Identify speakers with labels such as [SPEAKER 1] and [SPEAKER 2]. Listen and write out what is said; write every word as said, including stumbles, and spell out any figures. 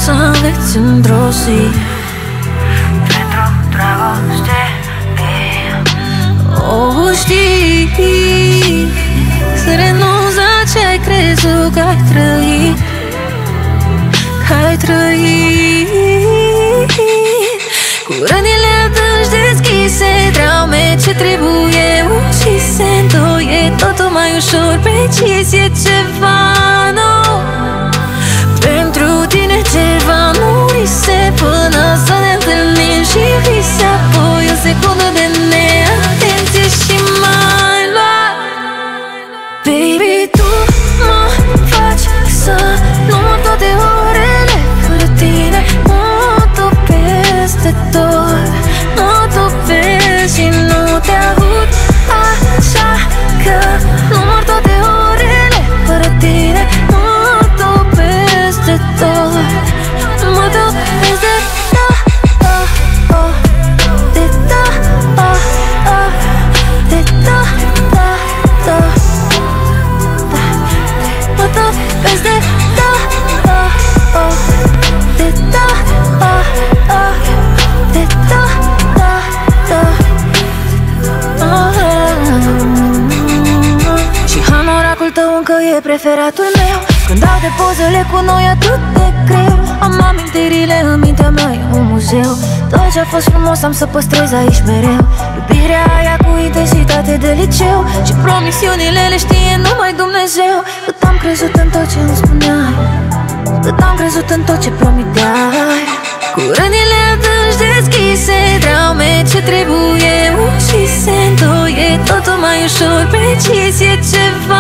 [SPEAKER 1] să înveți într-o zi. Pentru dragoste o știi, să renunți la ce-ai crezut că ai trăit, că ai trăit. Cu rănile adânci deschise, traume ce trebuie ucise, întoie totul mai ușor, precis, e ceva nou. Pentru tine ceva murise, până să ne întâlnim și vise, apoi o secundă de neatenție și mai luat. Baby, tu mă faci să număr toate orele fără tine. Mă topesc de tot, mă topesc și nu te aud, așa că număr toate orele fără tine. Mă topesc de tot, mă topesc de tot, oh, oh, de tot, oh, oh, de tot, oh, oh, mă topesc de tot, oh, oh, de tot, oh, oh, de tot, oh, oh. Și hanoracul tău încă e preferatul meu. Când dau de pozele cu noi atât de greu, am amintirile în mintea mea, e un muzeu. Tot ce-a fost frumos am să păstrez aici mereu. Iubirea aia cu intensitate de liceu și promisiunile le știe numai Dumnezeu. Cât am crezut în tot ce îmi spuneai, cât am crezut în tot ce promiteai. Cu rănile adânci deschise, traume ce trebuie ucise, întoie totul mai ușor, precis, e ceva